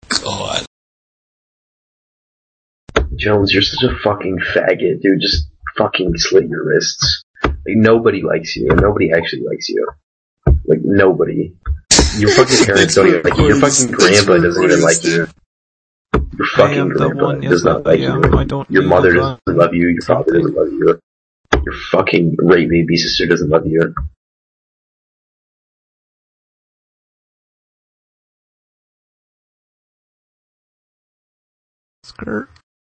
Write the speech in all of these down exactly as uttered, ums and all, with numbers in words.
God. Jones, you're such a fucking faggot, dude. Just fucking slit your wrists. Like, nobody likes you. Nobody actually likes you. Like, nobody. Your fucking parents don't even like you. Your fucking grandpa doesn't even like you. Your fucking grandpa does not like you. Your mother doesn't love you. Your father doesn't love you. Your fucking rape baby sister doesn't love you. Skirt.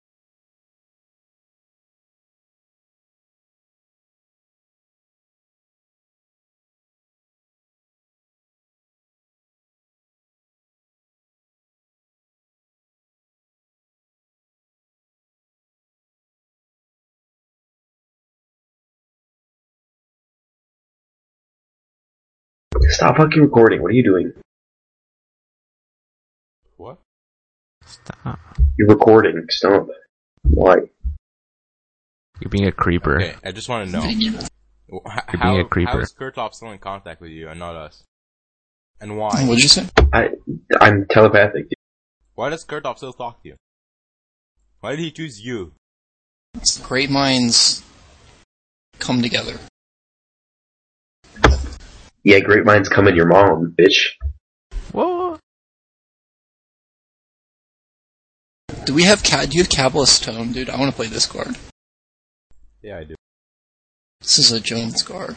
Stop fucking recording. What are you doing? What? Stop. You're recording. Stop. Why? You're being a creeper. Okay, I just want to know. You're How, being a creeper. how is Kurtov still in contact with you and not us? And why? What'd you say? I, I'm telepathic. Dude. Why does Kurtov still talk to you? Why did he choose you? Great minds come together. Yeah, great minds come in your mom, bitch. What? Do we have cat? Do you have Cabalist Tone, dude? I want to play this card. Yeah, I do. This is a Jones card.